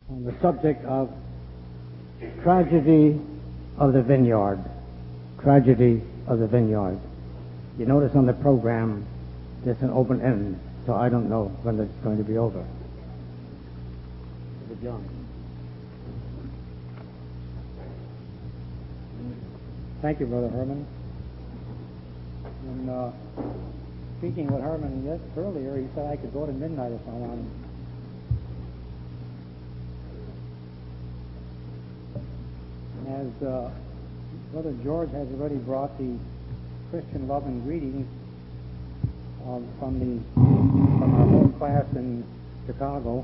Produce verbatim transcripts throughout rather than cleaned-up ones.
on the subject of tragedy of the vineyard. Tragedy of the vineyard. You notice on the program there's an open end, so I don't know when it's going to be over. John. Thank you, Brother Herman. And uh, speaking with Herman yes, earlier, he said I could go to midnight if I wanted. As uh, Brother George has already brought the Christian love and greetings uh, from the from our home class in Chicago.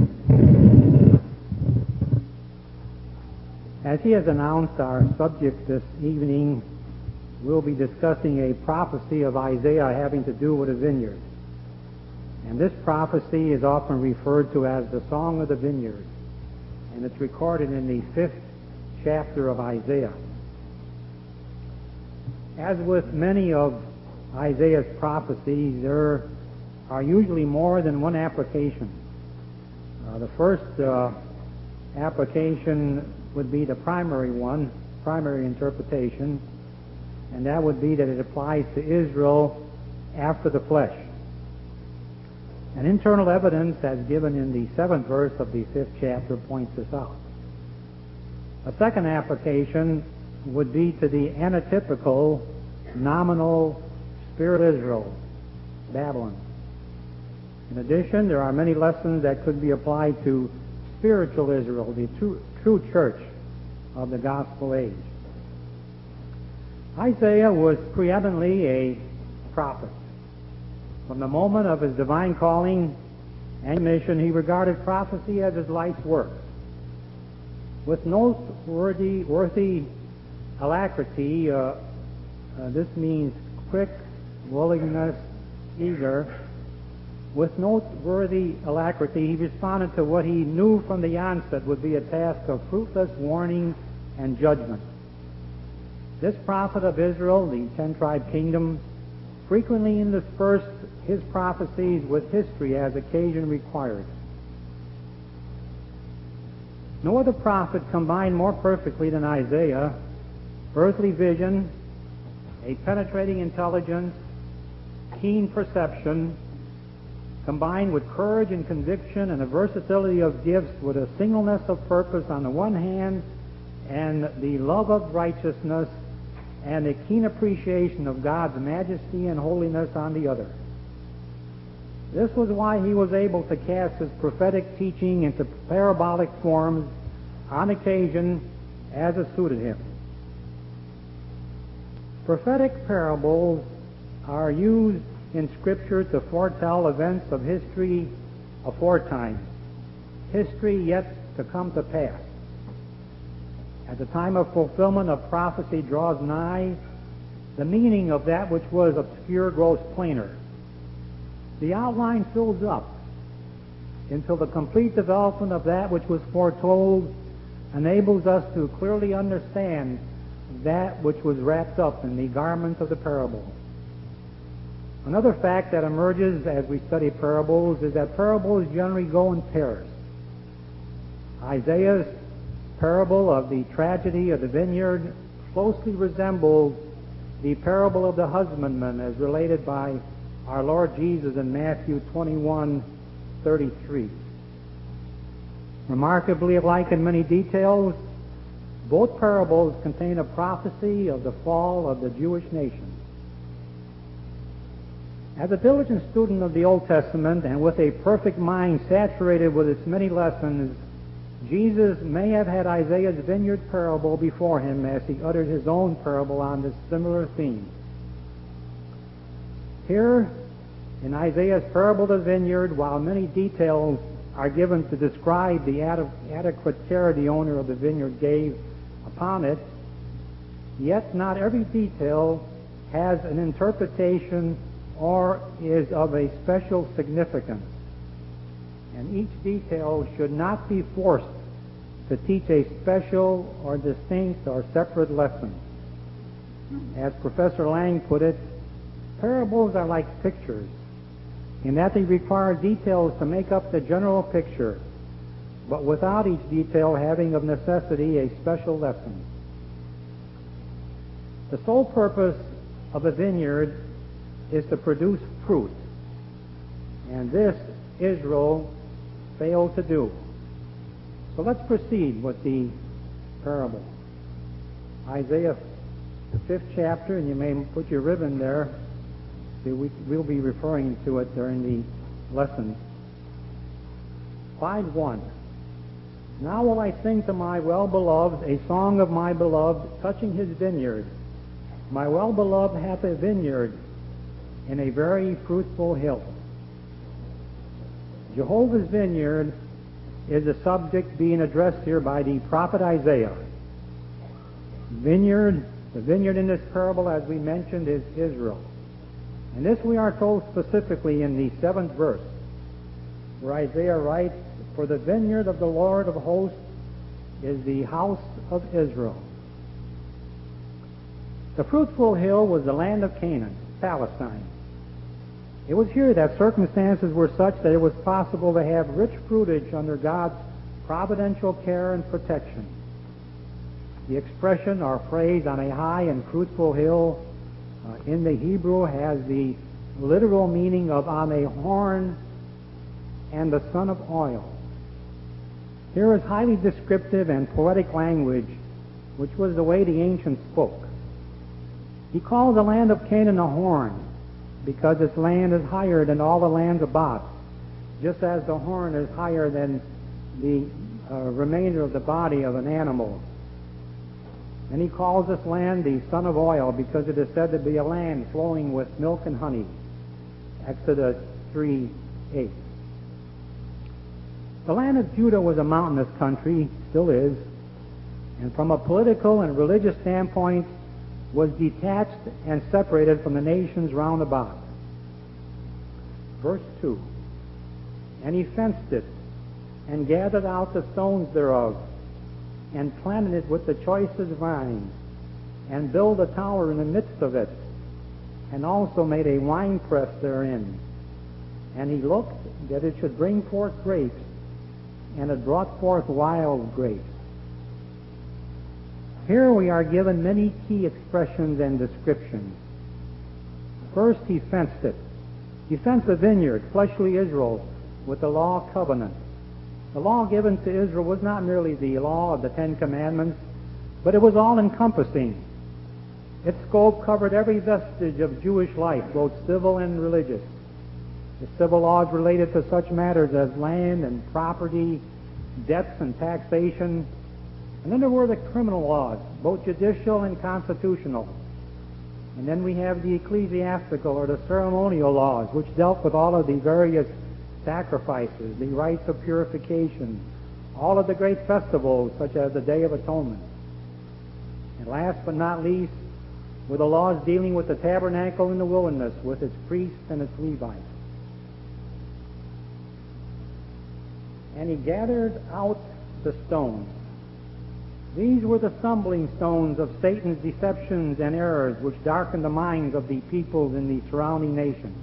As he has announced, our subject this evening will be discussing a prophecy of Isaiah having to do with a vineyard. And this prophecy is often referred to as the Song of the Vineyard, and it's recorded in the fifth chapter of Isaiah. As with many of Isaiah's prophecies, there are usually more than one application. Uh, the first uh, application would be the primary one, primary interpretation, and that would be that it applies to Israel after the flesh. And internal evidence, as given in the seventh verse of the fifth chapter, points this out. A second application would be to the anatypical, nominal spirit Israel, Babylon. In addition, there are many lessons that could be applied to spiritual Israel, the true, true church of the gospel age. Isaiah was preeminently a prophet. From the moment of his divine calling and mission, he regarded prophecy as his life's work. With noteworthy worthy alacrity, uh, uh, this means quick, willingness, eager. With noteworthy alacrity, he responded to what he knew from the onset would be a task of fruitless warning and judgment. This prophet of Israel, the ten-tribe kingdom, frequently interspersed his prophecies with history as occasion required. No other prophet combined more perfectly than Isaiah earthly vision, a penetrating intelligence, keen perception, combined with courage and conviction and a versatility of gifts with a singleness of purpose on the one hand and the love of righteousness and a keen appreciation of God's majesty and holiness on the other. This was why he was able to cast his prophetic teaching into parabolic forms on occasion as it suited him. Prophetic parables are used in Scripture to foretell events of history aforetime, history yet to come to pass. As the time of fulfillment of prophecy draws nigh, the meaning of that which was obscure grows plainer. The outline fills up until the complete development of that which was foretold enables us to clearly understand that which was wrapped up in the garment of the parable. Another fact that emerges as we study parables is that parables generally go in pairs. Isaiah's parable of the tragedy of the vineyard closely resembles the parable of the husbandman as related by our Lord Jesus in Matthew twenty-one thirty-three. Remarkably alike in many details, both parables contain a prophecy of the fall of the Jewish nation. As a diligent student of the Old Testament and with a perfect mind saturated with its many lessons, Jesus may have had Isaiah's vineyard parable before him as he uttered his own parable on this similar theme. Here, in Isaiah's parable of the vineyard, while many details are given to describe the ad- adequate care the owner of the vineyard gave upon it, yet not every detail has an interpretation or is of a special significance. And each detail should not be forced to teach a special or distinct or separate lesson. As Professor Lang put it, parables are like pictures in that they require details to make up the general picture, but without each detail having of necessity a special lesson. The sole purpose of a vineyard is to produce fruit, and this Israel failed to do. So let's proceed with the parable. Isaiah, the fifth chapter, and you may put your ribbon there. See, we, we'll be referring to it during the lesson. five one. Now will I sing to my well-beloved a song of my beloved touching his vineyard. My well-beloved hath a vineyard in a very fruitful hill. Jehovah's vineyard is the subject being addressed here by the prophet Isaiah. Vineyard, the vineyard in this parable, as we mentioned, is Israel. And this we are told specifically in the seventh verse, where Isaiah writes, "For the vineyard of the Lord of hosts is the house of Israel." The fruitful hill was the land of Canaan, Palestine. It was here that circumstances were such that it was possible to have rich fruitage under God's providential care and protection. The expression or phrase "on a high and fruitful hill" uh, in the Hebrew has the literal meaning of "on a horn and the sun of oil." Here is highly descriptive and poetic language, which was the way the ancients spoke. He called the land of Canaan a horn, because its land is higher than all the lands about, just as the horn is higher than the uh, remainder of the body of an animal. And he calls this land the son of oil, because it is said to be a land flowing with milk and honey. Exodus three eight. The land of Judah was a mountainous country, still is, and from a political and religious standpoint was detached and separated from the nations round about. Verse two. And he fenced it, and gathered out the stones thereof, and planted it with the choicest vines, and built a tower in the midst of it, and also made a winepress therein. And he looked that it should bring forth grapes, and it brought forth wild grapes. Here we are given many key expressions and descriptions. First, he fenced it. He fenced the vineyard, fleshly Israel, with the law covenant. The law given to Israel was not merely the law of the Ten Commandments, but it was all-encompassing. Its scope covered every vestige of Jewish life, both civil and religious. The civil laws related to such matters as land and property, debts and taxation. And then there were the criminal laws, both judicial and constitutional. And then we have the ecclesiastical or the ceremonial laws, which dealt with all of the various sacrifices, the rites of purification, all of the great festivals such as the Day of Atonement. And last but not least were the laws dealing with the tabernacle in the wilderness, with its priests and its Levites. And he gathered out the stones. These were the stumbling stones of Satan's deceptions and errors, which darkened the minds of the peoples in the surrounding nations.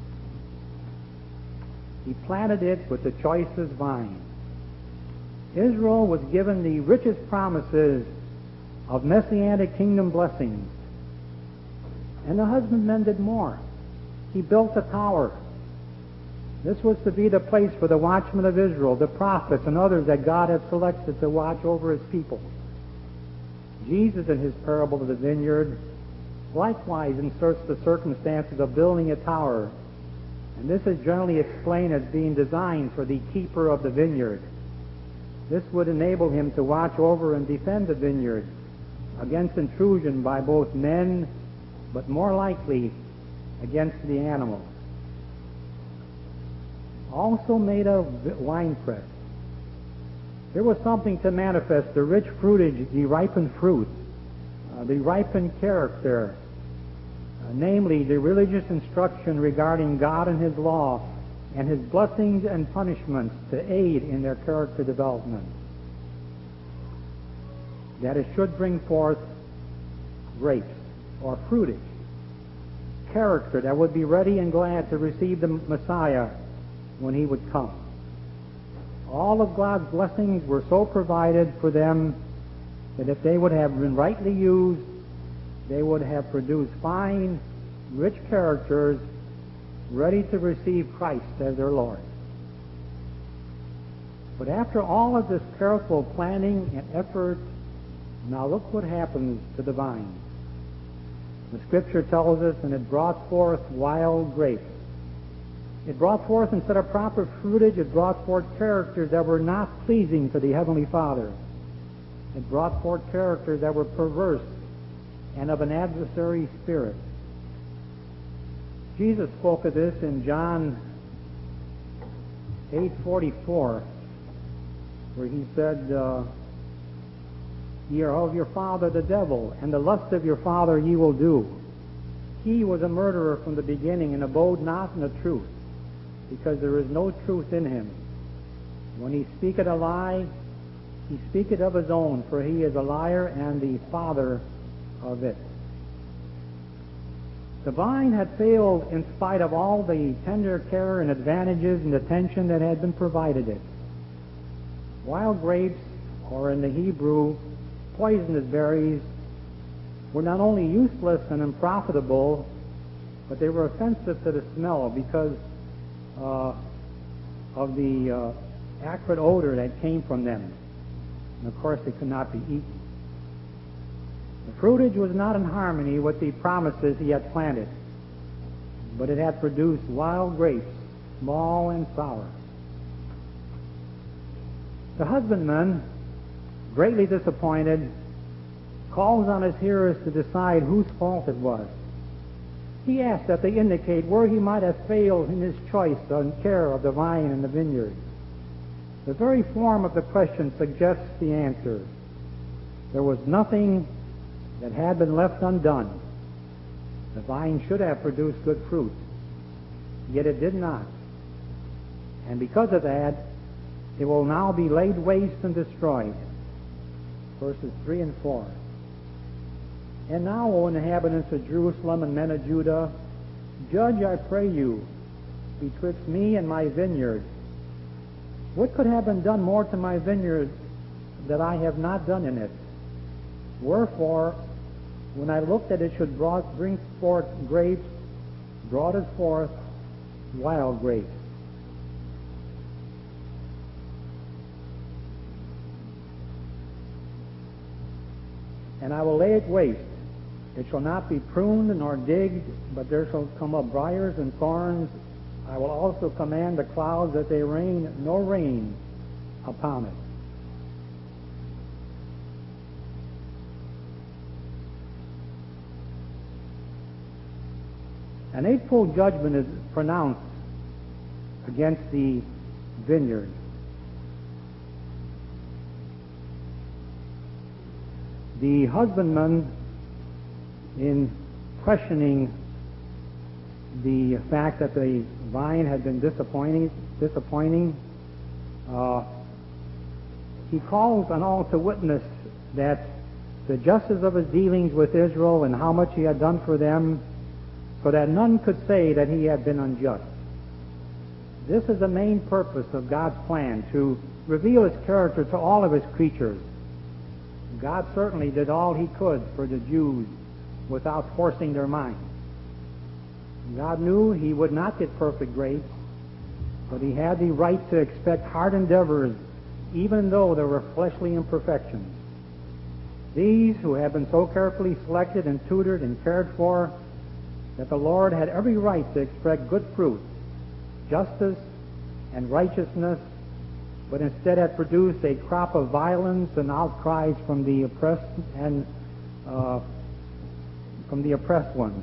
He planted it with the choicest vine. Israel was given the richest promises of messianic kingdom blessings. And the husbandman did more. He built a tower. This was to be the place for the watchmen of Israel, the prophets and others that God had selected to watch over his people. Jesus, in his parable of the vineyard, likewise inserts the circumstances of building a tower, and this is generally explained as being designed for the keeper of the vineyard. This would enable him to watch over and defend the vineyard against intrusion by both men, but more likely against the animals. Also made a winepress. There was something to manifest the rich fruitage, the ripened fruit, uh, the ripened character, uh, namely the religious instruction regarding God and his law, and his blessings and punishments to aid in their character development. That it should bring forth grapes or fruitage, character that would be ready and glad to receive the Messiah when he would come. All of God's blessings were so provided for them that if they would have been rightly used, they would have produced fine, rich characters ready to receive Christ as their Lord. But after all of this careful planning and effort, now look what happens to the vine. The Scripture tells us, and it brought forth wild grapes. It brought forth, instead of proper fruitage, it brought forth characters that were not pleasing to the Heavenly Father. It brought forth characters that were perverse and of an adversary spirit. Jesus spoke of this in John eight forty-four, where he said, uh, Ye are of your father the devil, and the lust of your father ye will do. He was a murderer from the beginning, and abode not in the truth, because there is no truth in him. When he speaketh a lie, he speaketh of his own, for he is a liar and the father of it. The vine had failed in spite of all the tender care and advantages and attention that had been provided it. Wild grapes, or in the Hebrew, poisonous berries, were not only useless and unprofitable, but they were offensive to the smell because uh, of the uh, acrid odor that came from them. And of course, they could not be eaten. The fruitage was not in harmony with the promises he had planted, but it had produced wild grapes, small and sour. The husbandman, greatly disappointed, calls on his hearers to decide whose fault it was. He asks that they indicate where he might have failed in his choice and care of the vine and the vineyard. The very form of the question suggests the answer. There was nothing that had been left undone. The vine should have produced good fruit, yet it did not. And because of that, it will now be laid waste and destroyed. Verses three and four. And now, O inhabitants of Jerusalem and men of Judah, judge, I pray you, betwixt me and my vineyard. What could have been done more to my vineyard that I have not done in it? Wherefore, when I looked that it should brought, bring forth grapes, brought it forth wild grapes. And I will lay it waste. It shall not be pruned nor digged, but there shall come up briars and thorns. I will also command the clouds that they rain no rain upon it. An eightfold judgment is pronounced against the vineyard. The husbandman, in questioning the fact that the vine had been disappointing, disappointing, uh, he calls on all to witness that the justice of his dealings with Israel and how much he had done for them, so that none could say that he had been unjust. This is the main purpose of God's plan, to reveal his character to all of his creatures. God certainly did all he could for the Jews without forcing their minds. God knew he would not get perfect grapes, but he had the right to expect hard endeavors, even though there were fleshly imperfections. These, who had been so carefully selected and tutored and cared for, that the Lord had every right to expect good fruit, justice, and righteousness, but instead had produced a crop of violence and outcries from the oppressed and uh, from the oppressed ones.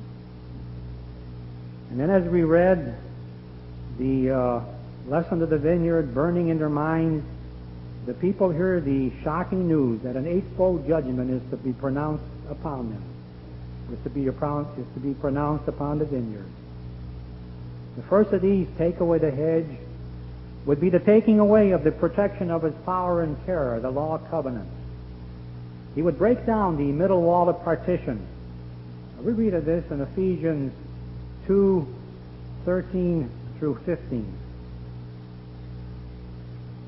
And then, as we read the uh, lesson of the vineyard burning in their minds, the people hear the shocking news that an eightfold judgment is to be pronounced upon them, is to be, is to be pronounced upon the vineyard. The first of these, take away the hedge, would be the taking away of the protection of his power and care, the law covenant. He would break down the middle wall of partition. We read of this in Ephesians two, thirteen through fifteen.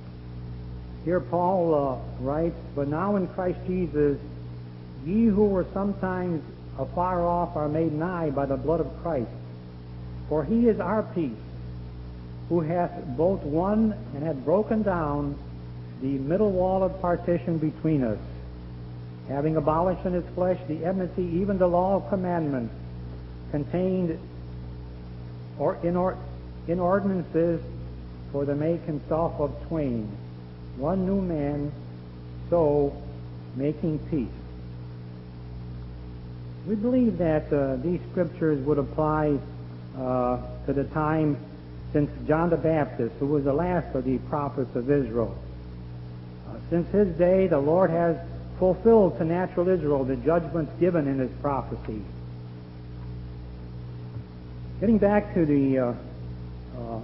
Here Paul uh, writes, "But now in Christ Jesus, ye who were sometimes afar off are made nigh by the blood of Christ. For he is our peace, who hath both won and hath broken down the middle wall of partition between us, having abolished in his flesh the enmity, even the law of commandments contained or in, or, in ordinances, for to make himself of twain one new man, so making peace." We believe that uh, these scriptures would apply uh, to the time since John the Baptist, who was the last of the prophets of Israel. Uh, since his day, the Lord has fulfilled to natural Israel the judgments given in his prophecy. Getting back to the uh, uh,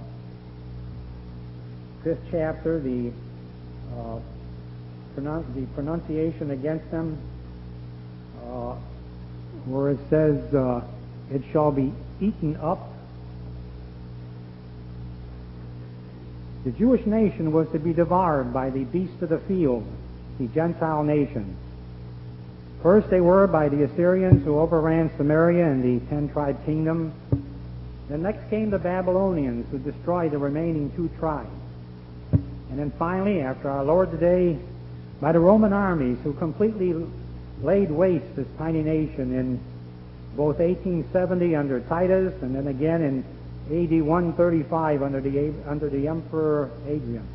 fifth chapter, the, uh, pronun- the pronunciation against them, uh, where it says, uh, "It shall be eaten up." The Jewish nation was to be devoured by the beasts of the field, the Gentile nations. First they were by the Assyrians, who overran Samaria and the ten-tribe kingdom. Then next came the Babylonians, who destroyed the remaining two tribes. And then finally, after our Lord's day, by the Roman armies, who completely laid waste this tiny nation in both eighteen seventy under Titus, and then again in A D one thirty-five under the under the Emperor Hadrian.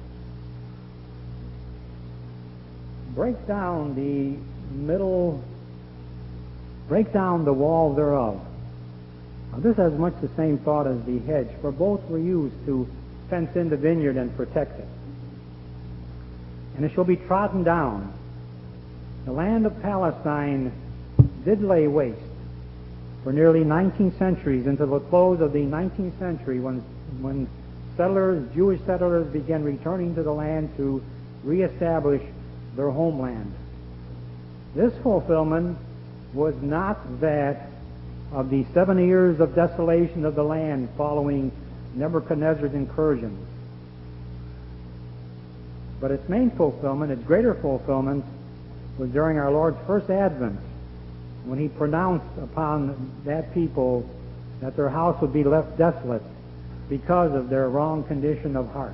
Break down the middle, break down the wall thereof. Now this has much the same thought as the hedge, for both were used to fence in the vineyard and protect it. And it shall be trodden down. The land of Palestine did lay waste for nearly nineteen centuries, until the close of the nineteenth century, when when settlers, Jewish settlers, began returning to the land to reestablish their homeland. This fulfillment was not that of the seven years of desolation of the land following Nebuchadnezzar's incursions, but its main fulfillment, its greater fulfillment, was during our Lord's first advent, when he pronounced upon that people that their house would be left desolate because of their wrong condition of heart.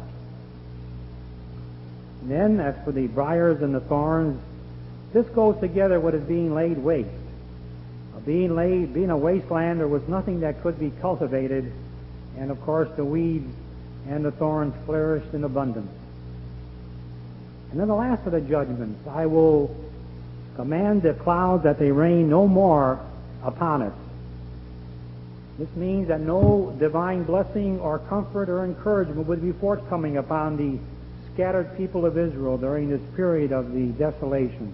And then, as for the briars and the thorns, this goes together with it being laid waste. Uh, being laid, being a wasteland, there was nothing that could be cultivated, and of course the weeds and the thorns flourished in abundance. And then the last of the judgments, "I will command the clouds that they rain no more upon it." This means that no divine blessing or comfort or encouragement would be forthcoming upon the scattered people of Israel during this period of the desolation.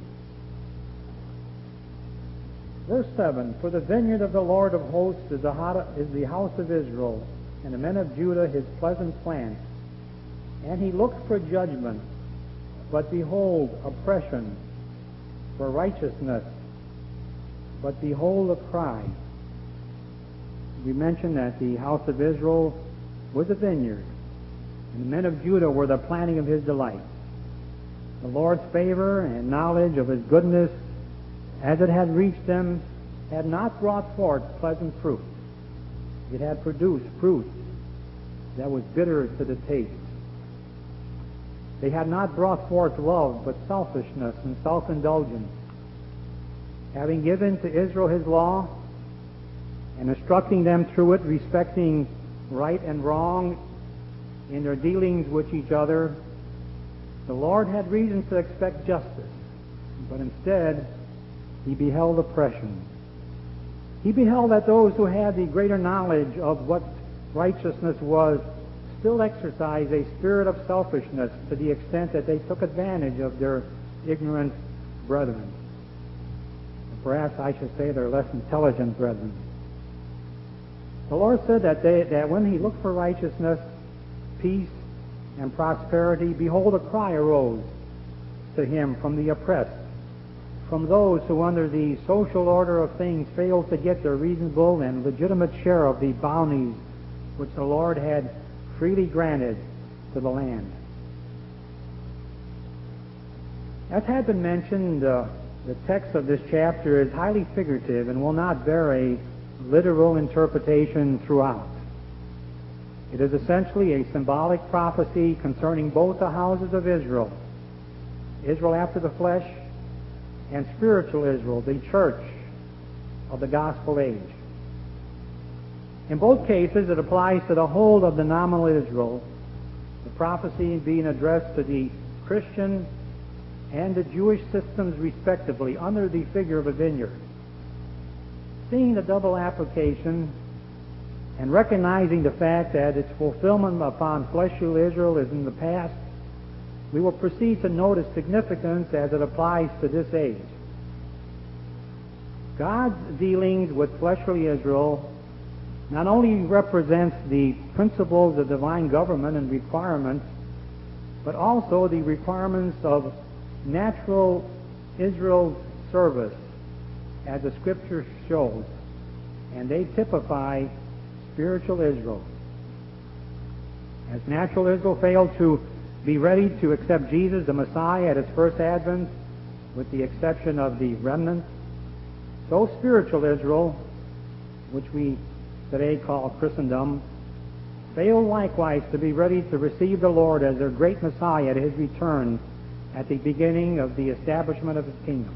Verse seven, "For the vineyard of the Lord of hosts is the house of Israel, and the men of Judah his pleasant plant. And he looked for judgment, but behold, oppression, for righteousness, but behold a cry." We mentioned that the house of Israel was a vineyard, and the men of Judah were the planting of his delight. The Lord's favor and knowledge of his goodness, as it had reached them, had not brought forth pleasant fruit. It had produced fruit that was bitter to the taste. They had not brought forth love, but selfishness and self-indulgence. Having given to Israel his law and instructing them through it respecting right and wrong in their dealings with each other, the Lord had reason to expect justice, but instead he beheld oppression. He beheld that those who had the greater knowledge of what righteousness was still exercised a spirit of selfishness to the extent that they took advantage of their ignorant brethren. Perhaps I should say their less intelligent brethren. The Lord said that, they, that when he looked for righteousness, peace, and prosperity, behold, a cry arose to him from the oppressed, from those who under the social order of things failed to get their reasonable and legitimate share of the bounties which the Lord had freely granted to the land. As had been mentioned, uh, the text of this chapter is highly figurative and will not bear a literal interpretation throughout. It is essentially a symbolic prophecy concerning both the houses of Israel, Israel after the flesh, and spiritual Israel, the church of the gospel age. In both cases, it applies to the whole of the nominal Israel, the prophecy being addressed to the Christian and the Jewish systems respectively under the figure of a vineyard. Seeing the double application and recognizing the fact that its fulfillment upon fleshly Israel is in the past, we will proceed to note its significance as it applies to this age. God's dealings with fleshly Israel not only represents the principles of divine government and requirements, but also the requirements of natural Israel's service, as the Scripture shows, and they typify spiritual Israel. As natural Israel failed to be ready to accept Jesus, the Messiah, at his first advent, with the exception of the remnant, so spiritual Israel, which we today call Christendom, failed likewise to be ready to receive the Lord as their great Messiah at his return at the beginning of the establishment of his kingdom.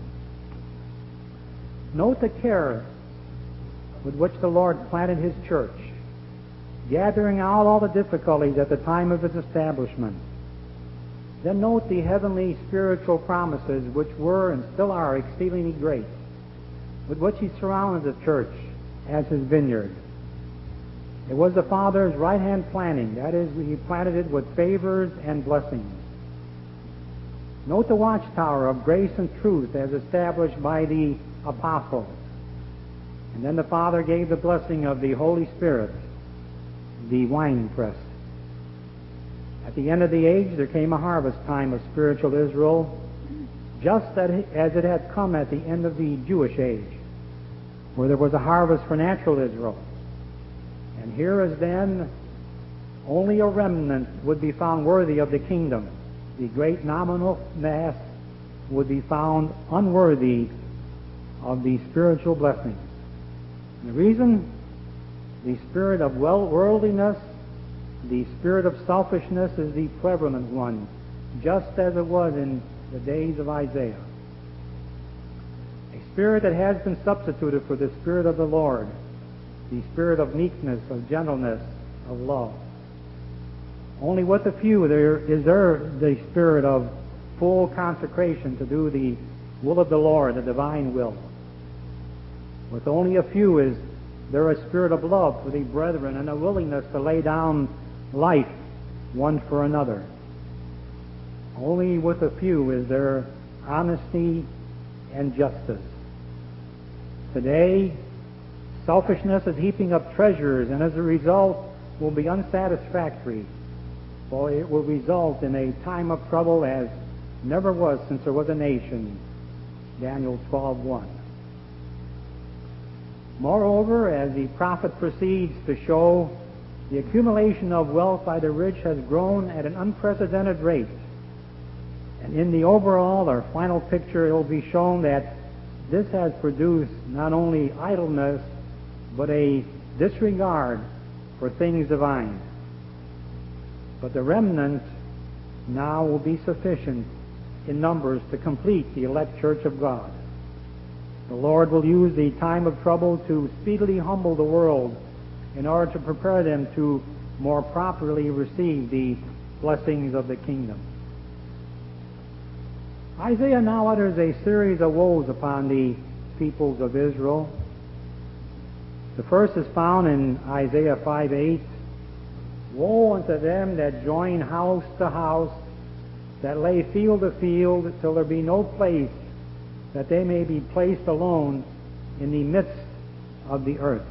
Note the care with which the Lord planted his church, gathering out all the difficulties at the time of its establishment. Then note the heavenly spiritual promises which were and still are exceedingly great, with which he surrounded the church as his vineyard. It was the Father's right-hand planting, that is, he planted it with favors and blessings. Note the watchtower of grace and truth as established by the apostles. And then the Father gave the blessing of the Holy Spirit, the winepress. At the end of the age, there came a harvest time of spiritual Israel, just as it had come at the end of the Jewish age, where there was a harvest for natural Israel. And here as then, only a remnant would be found worthy of the kingdom. The great nominal mass would be found unworthy of the spiritual blessings. And the reason? The spirit of worldliness, the spirit of selfishness is the prevalent one, just as it was in the days of Isaiah. A spirit that has been substituted for the Spirit of the Lord, the spirit of meekness, of gentleness, of love. Only with a few there is there the spirit of full consecration to do the will of the Lord, the divine will. With only a few is there a spirit of love for the brethren and a willingness to lay down life one for another. Only with a few is there honesty and justice. Today, selfishness is heaping up treasures, and as a result will be unsatisfactory, for it will result in a time of trouble as never was since there was a nation. Daniel twelve one. Moreover, as the prophet proceeds to show, the accumulation of wealth by the rich has grown at an unprecedented rate. And in the overall or final picture, it will be shown that this has produced not only idleness, but a disregard for things divine. But the remnant now will be sufficient in numbers to complete the elect church of God. The Lord will use the time of trouble to speedily humble the world in order to prepare them to more properly receive the blessings of the kingdom. Isaiah now utters a series of woes upon the peoples of Israel. The first is found in Isaiah five eight. Woe unto them that join house to house, that lay field to field, till there be no place, that they may be placed alone in the midst of the earth.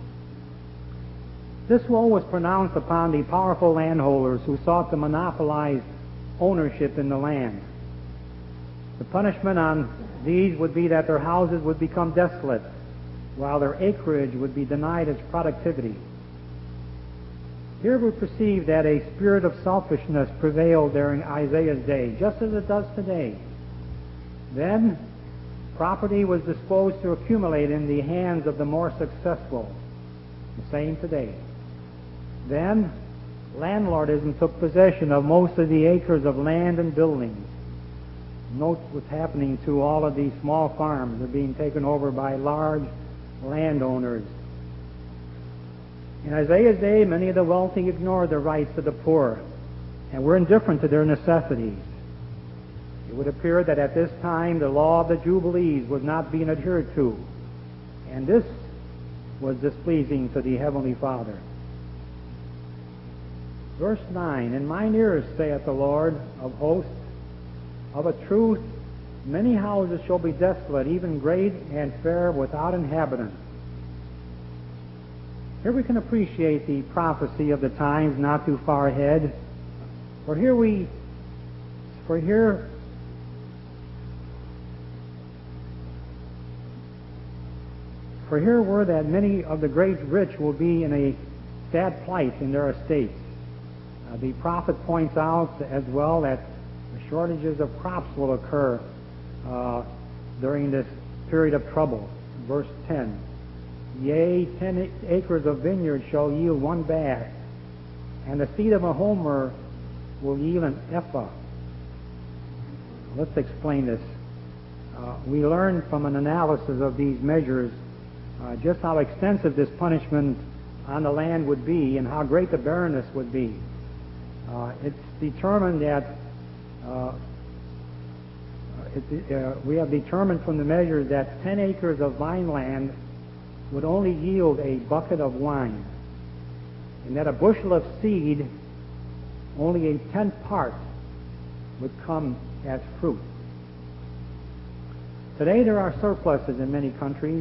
This woe was pronounced upon the powerful landholders who sought to monopolize ownership in the land. The punishment on these would be that their houses would become desolate, while their acreage would be denied its productivity. Here we perceive that a spirit of selfishness prevailed during Isaiah's day, just as it does today. Then property was disposed to accumulate in the hands of the more successful. The same today. Then landlordism took possession of most of the acres of land and buildings. Note what's happening to all of these small farms. They're being taken over by large landowners. In Isaiah's day, many of the wealthy ignored the rights of the poor and were indifferent to their necessities. It would appear that at this time the law of the Jubilees was not being adhered to, and this was displeasing to the Heavenly Father. Verse nine, In mine ears, saith the Lord of hosts, of a truth many houses shall be desolate, even great and fair, without inhabitant. Here we can appreciate the prophecy of the times not too far ahead. For here we, for here, for here were that many of the great rich will be in a sad plight in their estates. Uh, the prophet points out as well that shortages of crops will occur uh, during this period of trouble. Verse ten. Yea, ten acres of vineyard shall yield one bath, and the seed of a homer will yield an ephah. Let's explain this. Uh, we learn from an analysis of these measures uh, just how extensive this punishment on the land would be and how great the barrenness would be. Uh, it's determined that uh, it, uh, we have determined from the measures that ten acres of vine land would only yield a bucket of wine, and that a bushel of seed, only a tenth part, would come as fruit. Today there are surpluses in many countries,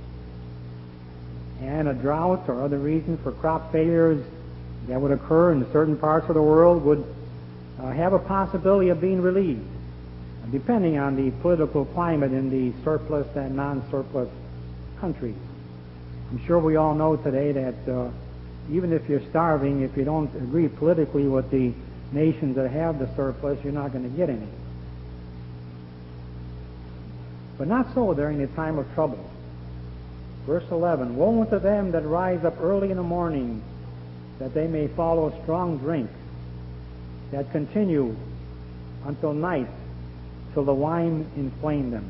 and a drought or other reason for crop failures that would occur in certain parts of the world would uh, have a possibility of being relieved, depending on the political climate in the surplus and non-surplus countries. I'm sure we all know today that uh, even if you're starving, if you don't agree politically with the nations that have the surplus, you're not going to get any. But not so during the time of trouble. Verse eleven, Woe unto them that rise up early in the morning, that they may follow strong drink, that continue until night, till the wine inflame them.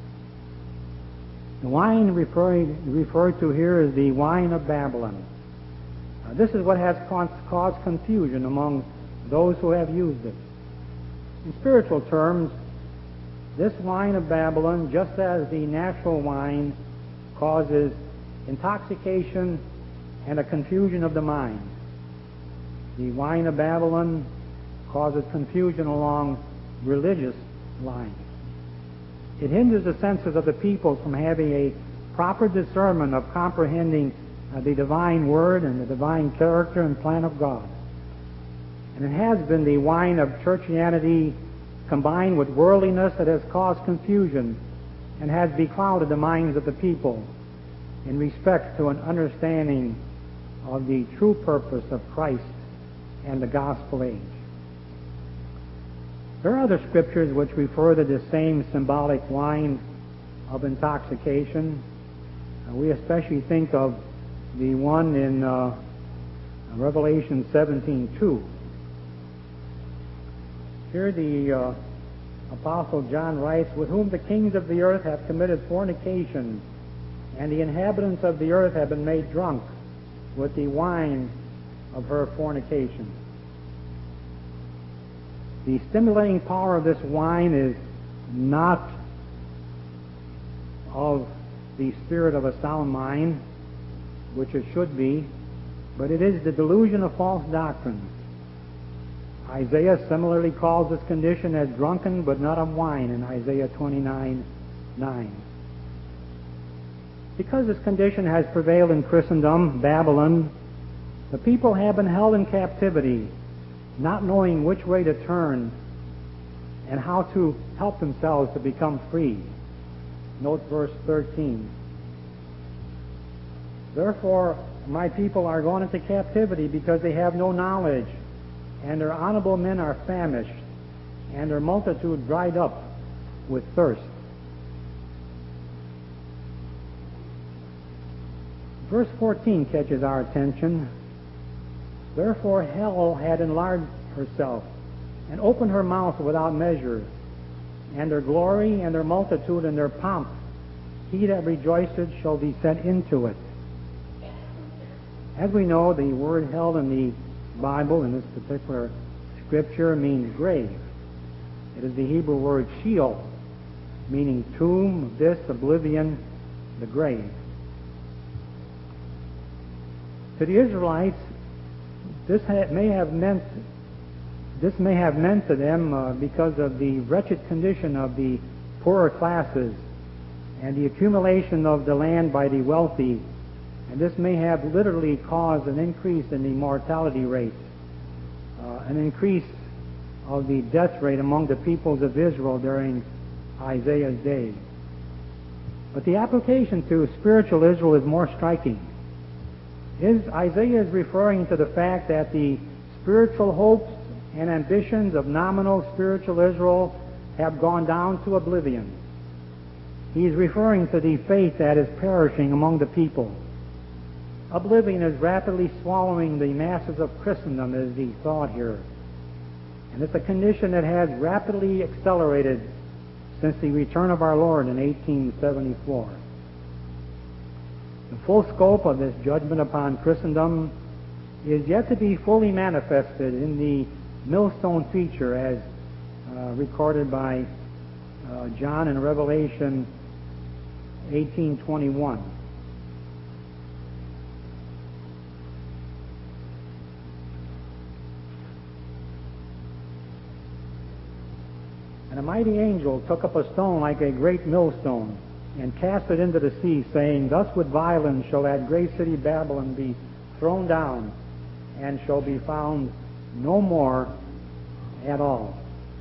The wine referred, referred to here is the wine of Babylon. Uh, this is what has caused confusion among those who have used it. In spiritual terms, this wine of Babylon, just as the natural wine, causes intoxication and a confusion of the mind. The wine of Babylon causes confusion along religious lines. It hinders the senses of the people from having a proper discernment of comprehending uh, the divine word and the divine character and plan of God. And it has been the wine of churchianity combined with worldliness that has caused confusion and has beclouded the minds of the people in respect to an understanding of the true purpose of Christ and the gospel age. There are other scriptures which refer to this same symbolic wine of intoxication. Uh, we especially think of the one in uh, Revelation seventeen two. Here the uh, Apostle John writes, With whom the kings of the earth have committed fornication, and the inhabitants of the earth have been made drunk with the wine of her fornication. The stimulating power of this wine is not of the spirit of a sound mind, which it should be, but it is the delusion of false doctrines. Isaiah similarly calls this condition as drunken but not of wine in Isaiah twenty-nine nine. Because this condition has prevailed in Christendom, Babylon, the people have been held in captivity, not knowing which way to turn and how to help themselves to become free. Note verse thirteen. Therefore, my people are gone into captivity because they have no knowledge, and their honorable men are famished, and their multitude dried up. with thirst. Verse fourteen catches our attention. Therefore hell had enlarged herself, and opened her mouth without measure, and their glory and their multitude and their pomp, he that rejoiceth shall be sent into it. As we know, the word hell in the Bible, in this particular scripture, means grave. It is the Hebrew word Sheol, meaning tomb, abyss, oblivion, the grave. To the Israelites, this may have meant this may have meant to them uh, because of the wretched condition of the poorer classes and the accumulation of the land by the wealthy, and this may have literally caused an increase in the mortality rate, uh, an increase of the death rate among the peoples of Israel during Isaiah's day. But the application to spiritual Israel is more striking. Is Isaiah is referring to the fact that the spiritual hopes and ambitions of nominal spiritual Israel have gone down to oblivion. He is referring to the faith that is perishing among the people. Oblivion is rapidly swallowing the masses of Christendom, is the thought here. And it's a condition that has rapidly accelerated since the return of our Lord in eighteen seventy-four. The full scope of this judgment upon Christendom is yet to be fully manifested in the millstone feature as uh, recorded by uh, John in Revelation eighteen twenty-one. And a mighty angel took up a stone like a great millstone, and cast it into the sea, saying, Thus with violence shall that great city Babylon be thrown down, and shall be found no more at all.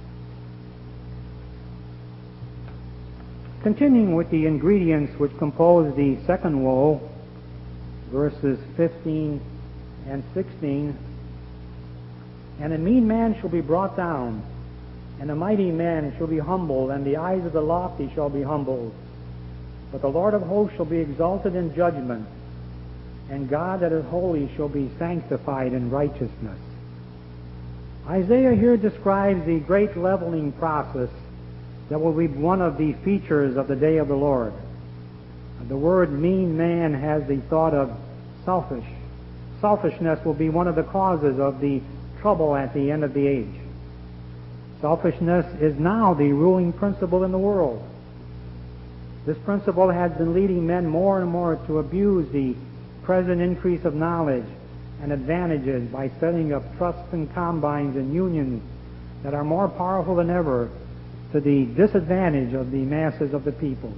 Continuing with the ingredients which compose the second woe, verses fifteen and sixteen, And a mean man shall be brought down, and a mighty man shall be humbled, and the eyes of the lofty shall be humbled. But the Lord of hosts shall be exalted in judgment, and God that is holy shall be sanctified in righteousness. Isaiah here describes the great leveling process that will be one of the features of the day of the Lord. The word mean man has the thought of selfish. Selfishness will be one of the causes of the trouble at the end of the age. Selfishness is now the ruling principle in the world. This principle has been leading men more and more to abuse the present increase of knowledge and advantages by setting up trusts and combines and unions that are more powerful than ever to the disadvantage of the masses of the people.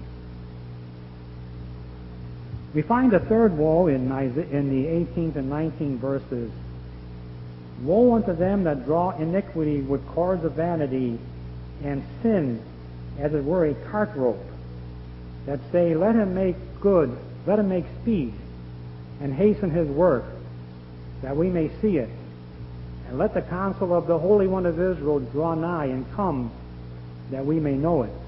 We find a third woe in, in the eighteenth and nineteenth verses. Woe unto them that draw iniquity with cords of vanity, and sin, as it were, a cart rope, that say, Let him make good, let him make speed, and hasten his work, that we may see it. And let the counsel of the Holy One of Israel draw nigh and come, that we may know it.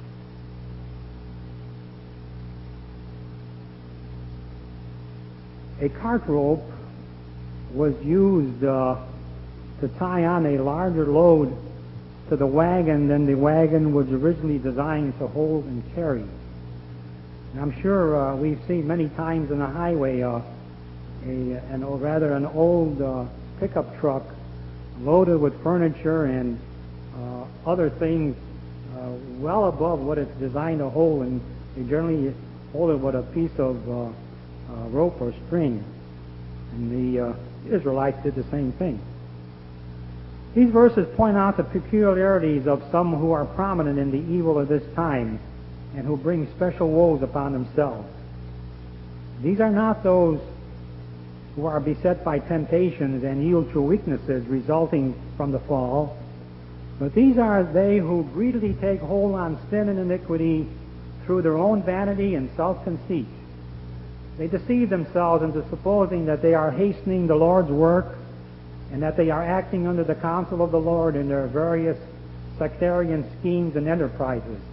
A cart rope was used uh, to tie on a larger load to the wagon than the wagon was originally designed to hold and carry. And I'm sure uh, we've seen many times in the highway uh, a, an, or rather an old uh, pickup truck loaded with furniture and uh, other things uh, well above what it's designed to hold, and they generally hold it with a piece of uh, uh, rope or string. And the uh, Israelites did the same thing. These verses point out the peculiarities of some who are prominent in the evil of this time and who bring special woes upon themselves. These are not those who are beset by temptations and yield to weaknesses resulting from the fall, but these are they who greedily take hold on sin and iniquity through their own vanity and self-conceit. They deceive themselves into supposing that they are hastening the Lord's work and that they are acting under the counsel of the Lord in their various sectarian schemes and enterprises.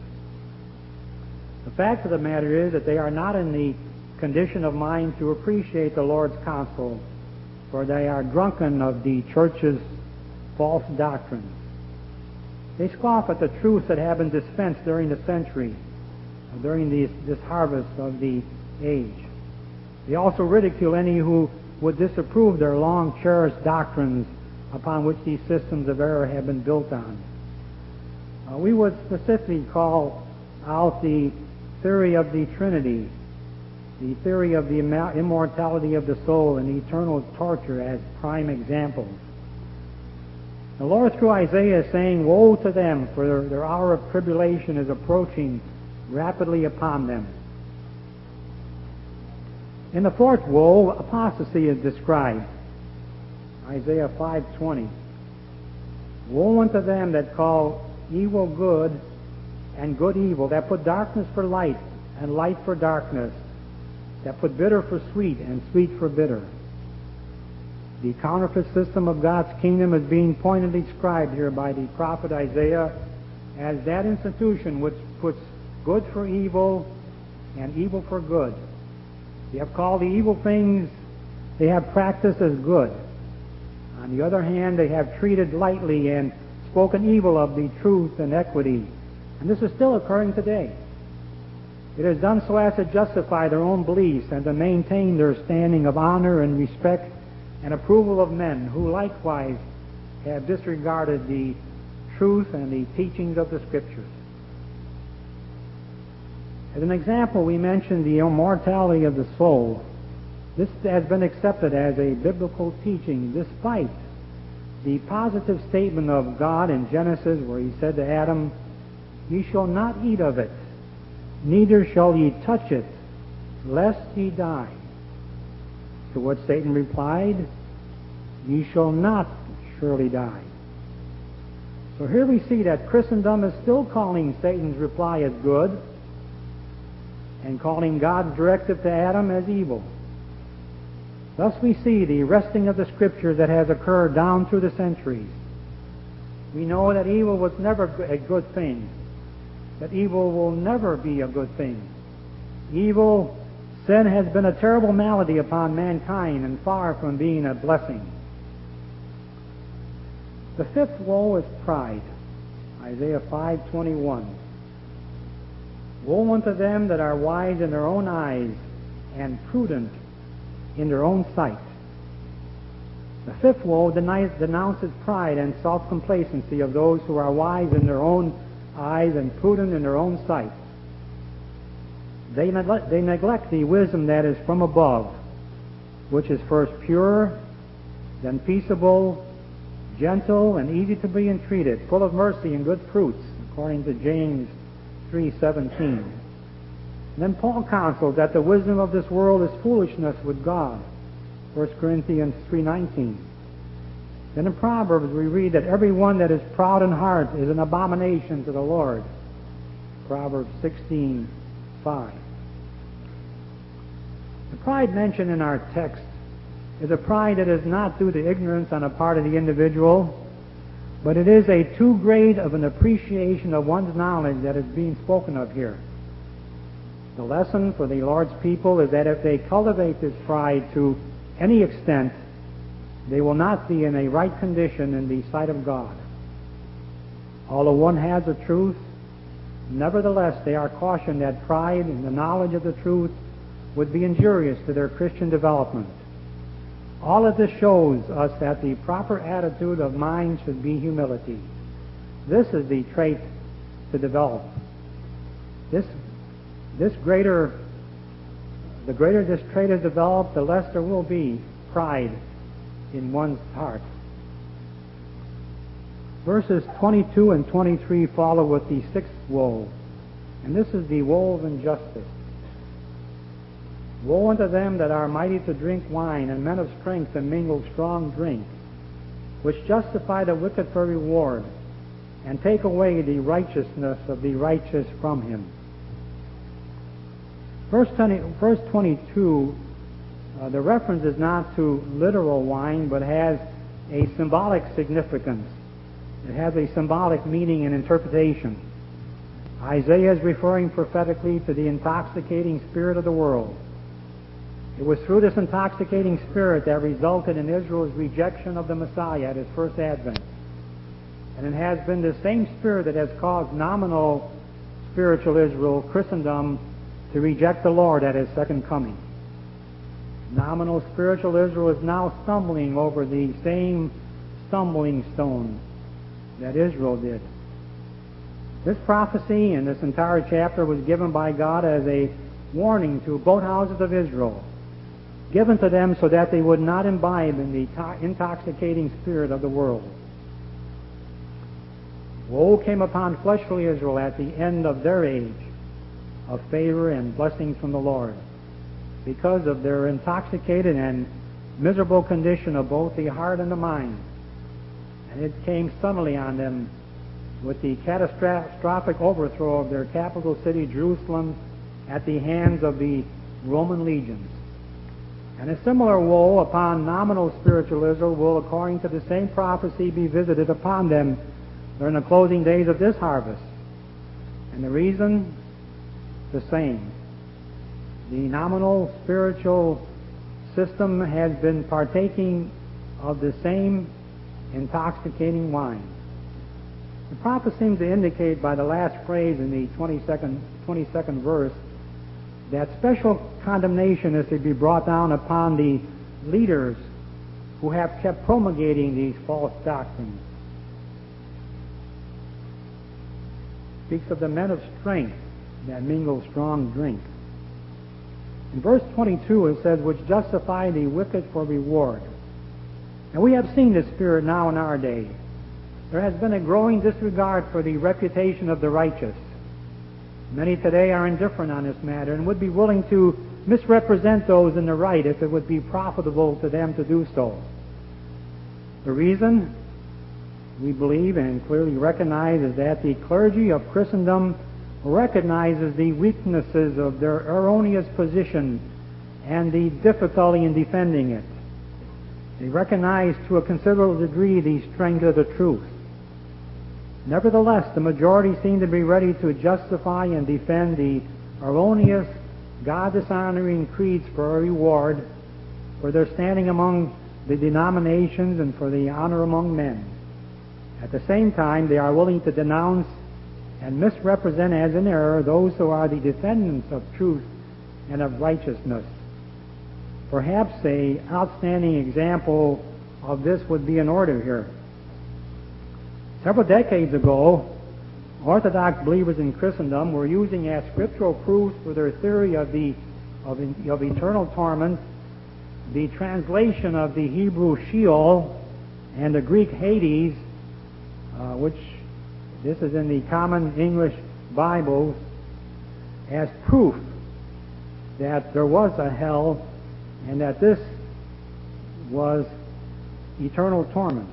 The fact of the matter is that they are not in the condition of mind to appreciate the Lord's counsel, for they are drunken of the church's false doctrines. They scoff at the truths that have been dispensed during the century, during these, this harvest of the age. They also ridicule any who would disapprove their long-cherished doctrines upon which these systems of error have been built on. Uh, we would specifically call out the theory of the Trinity, the theory of the immortality of the soul and eternal torture as prime examples. The Lord, through Isaiah, is saying, "Woe to them, for their, their hour of tribulation is approaching rapidly upon them." In the fourth woe, apostasy is described. Isaiah five twenty. "Woe unto them that call evil good and good evil, that put darkness for light and light for darkness, that put bitter for sweet and sweet for bitter." The counterfeit system of God's kingdom is being pointedly described here by the prophet Isaiah as that institution which puts good for evil and evil for good. They have called the evil things they have practiced as good. On the other hand, they have treated lightly and spoken evil of the truth and equity. And this is still occurring today. It is done so as to justify their own beliefs and to maintain their standing of honor and respect and approval of men who likewise have disregarded the truth and the teachings of the Scriptures. As an example, we mentioned the immortality of the soul. This has been accepted as a biblical teaching despite the positive statement of God in Genesis where He said to Adam, "Ye shall not eat of it, neither shall ye touch it, lest ye die." To which Satan replied, "Ye shall not surely die." So here we see that Christendom is still calling Satan's reply as good and calling God's directive to Adam as evil. Thus we see the wresting of the Scriptures that has occurred down through the centuries. We know that evil was never a good thing, that evil will never be a good thing. Evil, sin has been a terrible malady upon mankind and far from being a blessing. The fifth woe is pride. Isaiah five twenty-one. "Woe unto them that are wise in their own eyes and prudent in their own sight." The fifth woe denounces pride and self-complacency of those who are wise in their own eyes and prudent in their own sight. They neglect, they neglect the wisdom that is from above, which is first pure, then peaceable, gentle, and easy to be entreated, full of mercy and good fruits, according to James three seventeen. Then Paul counsels that the wisdom of this world is foolishness with God, First Corinthians three nineteen. Then in Proverbs we read that every one that is proud in heart is an abomination to the Lord, Proverbs sixteen five. The pride mentioned in our text is a pride that is not due to ignorance on the part of the individual, but it is a too great of an appreciation of one's knowledge that is being spoken of here. The lesson for the Lord's people is that if they cultivate this pride to any extent, they will not be in a right condition in the sight of God. Although one has the truth, nevertheless they are cautioned that pride in the knowledge of the truth would be injurious to their Christian development. All of this shows us that the proper attitude of mind should be humility. This is the trait to develop. This, this greater, the greater this trait is developed, the less there will be pride in one's heart. Verses twenty-two and twenty-three follow with the sixth woe, and this is the woe of injustice. Woe unto them that are mighty to drink wine, and men of strength to mingle strong drink, which justify the wicked for reward, and take away the righteousness of the righteous from him. Verse, twenty, verse twenty-two, uh, the reference is not to literal wine, but has a symbolic significance. It has a symbolic meaning and interpretation. Isaiah is referring prophetically to the intoxicating spirit of the world. It was through this intoxicating spirit that resulted in Israel's rejection of the Messiah at his first advent. And it has been the same spirit that has caused nominal spiritual Israel, Christendom, to reject the Lord at his second coming. Nominal spiritual Israel is now stumbling over the same stumbling stone that Israel did. This prophecy in this entire chapter was given by God as a warning to both houses of Israel, given to them so that they would not imbibe in the to- intoxicating spirit of the world. Woe came upon fleshly Israel at the end of their age of favor and blessings from the Lord, because of their intoxicated and miserable condition of both the heart and the mind. And it came suddenly on them with the catastrophic overthrow of their capital city, Jerusalem, at the hands of the Roman legions. And a similar woe upon nominal spiritual Israel will, according to the same prophecy, be visited upon them during the closing days of this harvest. And the reason? The same. The nominal spiritual system has been partaking of the same intoxicating wine. The prophet seems to indicate by the last phrase in the twenty-second, twenty-second verse that special condemnation is to be brought down upon the leaders who have kept promulgating these false doctrines. It speaks of the men of strength that mingle strong drink. In verse twenty-two it says, which justify the wicked for reward. And we have seen this spirit now in our day. There has been a growing disregard for the reputation of the righteous. Many today are indifferent on this matter and would be willing to misrepresent those in the right if it would be profitable to them to do so. The reason, we believe and clearly recognize, is that the clergy of Christendom recognizes the weaknesses of their erroneous position and the difficulty in defending it. They recognize to a considerable degree the strength of the truth. Nevertheless, the majority seem to be ready to justify and defend the erroneous, God-dishonoring creeds for a reward, for their standing among the denominations and for the honor among men. At the same time, they are willing to denounce and misrepresent as in error those who are the defendants of truth and of righteousness. Perhaps an outstanding example of this would be in order here. Several decades ago, Orthodox believers in Christendom were using as scriptural proof for their theory of the of, of eternal torment the translation of the Hebrew Sheol and the Greek Hades, uh, which this is in the Common English Bible, as proof that there was a hell and that this was eternal torment.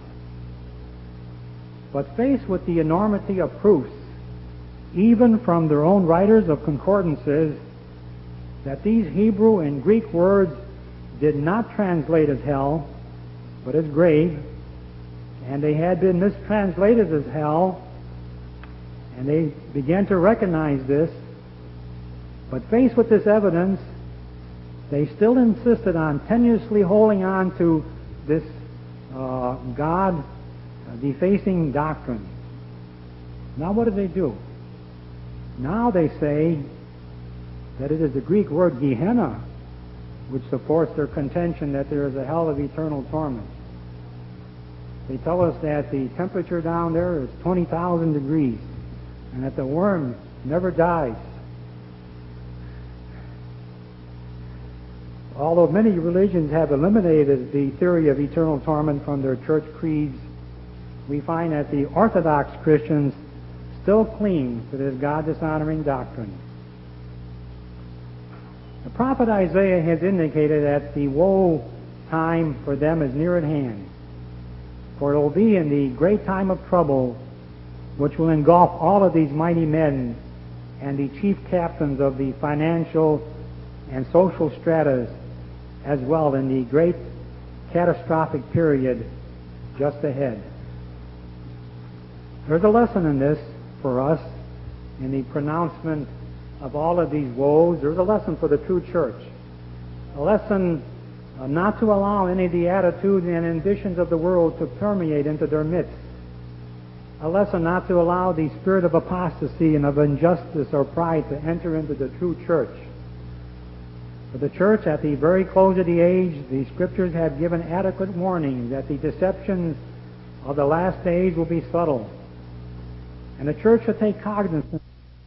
But faced with the enormity of proofs, even from their own writers of concordances, that these Hebrew and Greek words did not translate as hell, but as grave, and they had been mistranslated as hell, and they began to recognize this, but faced with this evidence, they still insisted on tenuously holding on to this uh, God defacing doctrine. Now what do they do? Now they say that it is the Greek word Gehenna which supports their contention that there is a hell of eternal torment. They tell us that the temperature down there is twenty thousand degrees and that the worm never dies. Although many religions have eliminated the theory of eternal torment from their church creeds, we find that the Orthodox Christians still cling to this God-dishonoring doctrine. The prophet Isaiah has indicated that the woe time for them is near at hand, for it will be in the great time of trouble which will engulf all of these mighty men and the chief captains of the financial and social stratas, as well in the great catastrophic period just ahead. There's a lesson in this for us in the pronouncement of all of these woes, there's a lesson for the true church. A lesson uh, not to allow any of the attitudes and ambitions of the world to permeate into their midst. A lesson not to allow the spirit of apostasy and of injustice or pride to enter into the true church. For the church, at the very close of the age, the Scriptures have given adequate warning that the deceptions of the last days will be subtle. And the church should take cognizance